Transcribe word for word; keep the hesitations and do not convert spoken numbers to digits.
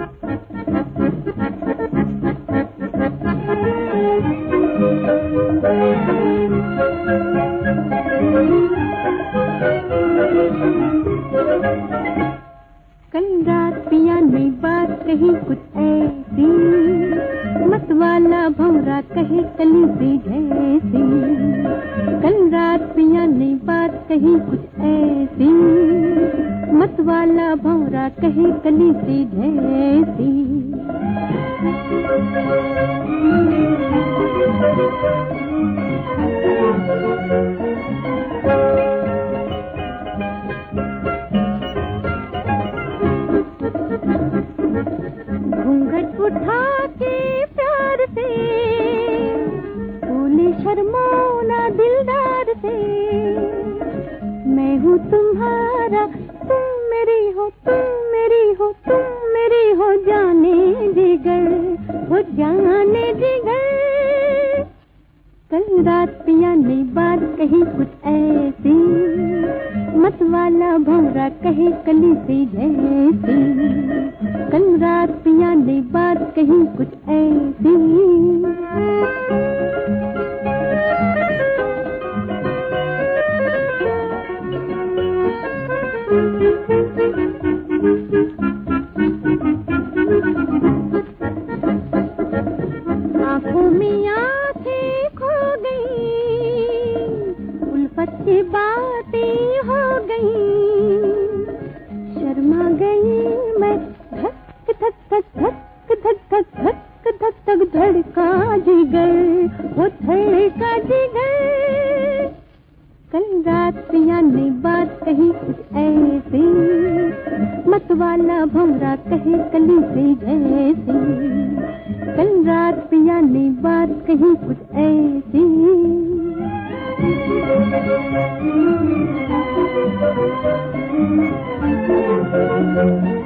कल रात पिया ने बात कही कुछ ऐसी, मत वाला भौरा कहे कली से जैसी। कल रात पिया ने बात कही कुछ ऐसी, मत वाला भौरा कहे कली से जैसी। घूंघट उठा के प्यार से बोले शर्माना दिलदार से, मैं हूँ तुम्हारा तुम मेरी हो, तुम मेरी हो, तुम मेरी हो, जाने जिगर हो, जाने जिगर। कल रात पिया ने बात कही कुछ ऐसी, मत वाला भौरा कहे कली से जैसी। कल रात पिया ने बात कही कुछ ऐसी। आंखों में आंखें खो गई, उल्फत की बातें हो गई, शर्मा गई मैं, धक धक धक धक धक धक धक धक धक धड़का जिगर, वो धड़का जिगर। कल रात पिया ने बात कही कुछ ऐसी, मत वाला भौरा कहे कली से जैसी। कल रात पिया ने बात कही कुछ ऐसी। Thank you.